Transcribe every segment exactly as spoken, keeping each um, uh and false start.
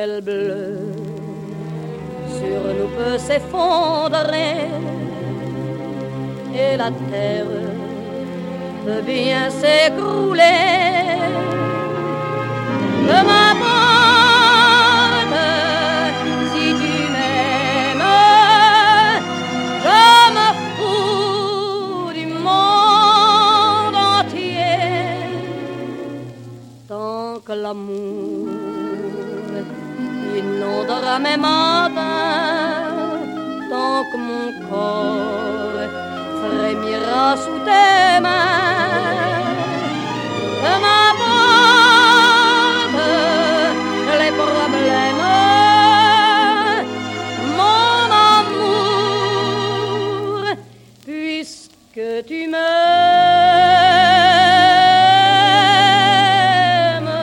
ciel bleu sur nous peut s'effondrer et la terre peut bien s'écrouler. De ma porte, si tu m'aimes, je me fous du monde entier. Tant que l'amour inondera mes matins, tant que mon corps frémira sous tes mains. De ma porte, les problèmes, mon amour, puisque tu m'aimes.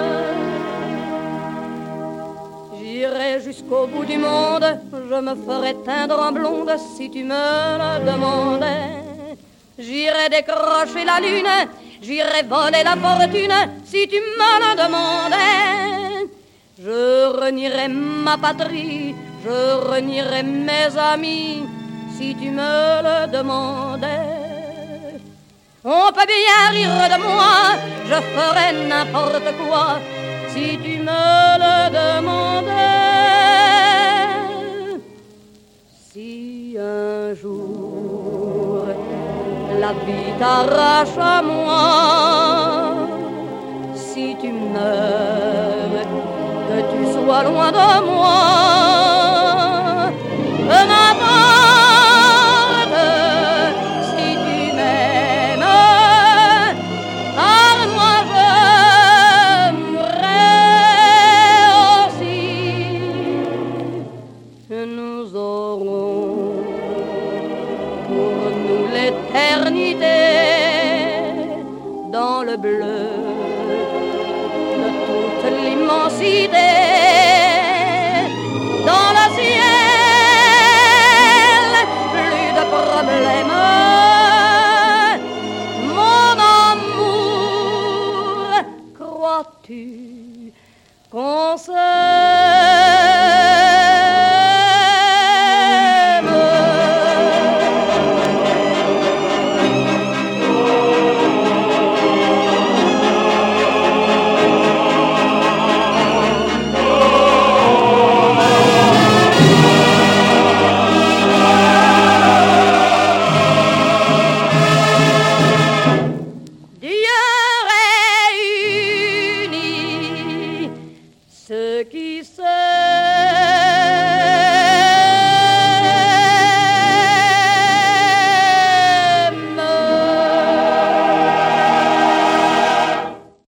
J'irai jusqu'au bout du monde, je me ferai teindre en blonde si tu me le demandais. J'irai décrocher la lune, j'irai voler la fortune si tu me le demandais. Je renierai ma patrie, je renierai mes amis si tu me le demandais. On peut bien rire de moi, je ferai n'importe quoi si tu me le demandais. Si un jour la vie t'arrache à moi, si tu meurs, que tu sois loin de moi, peu m'importe si tu m'aimes, car moi je mourrai aussi. Nous aurons pour nous l'éternité dans le bleu de toute l'immensité, dans le ciel, plus de problèmes. Mon amour, crois-tu qu'on s'aime? Dieu réunit ceux qui se